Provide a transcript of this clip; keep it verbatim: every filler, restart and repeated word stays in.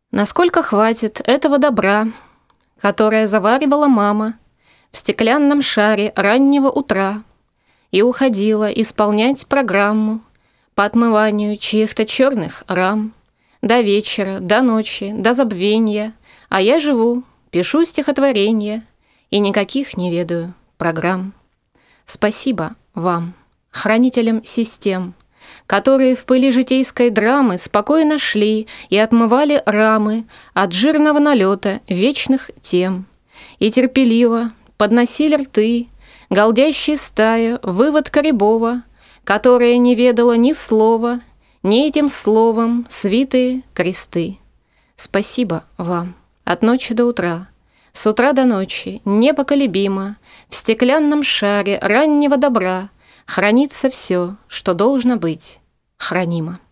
Насколько хватит этого добра, которое заваривала мама в стеклянном шаре раннего утра и уходила исполнять программу по отмыванию чьих-то черных рам до вечера, до ночи, до забвенья, а я живу, пишу стихотворения и никаких не ведаю программ. Спасибо вам, хранителям систем, которые в пыли житейской драмы спокойно шли и отмывали рамы от жирного налета вечных тем и терпеливо подносили рты галдящей стая вывод Корябова, которая не ведала ни слова, ни этим словом свитые кресты. Спасибо вам от ночи до утра, с утра до ночи, непоколебимо, в стеклянном шаре раннего добра хранится все, что должно быть хранимо.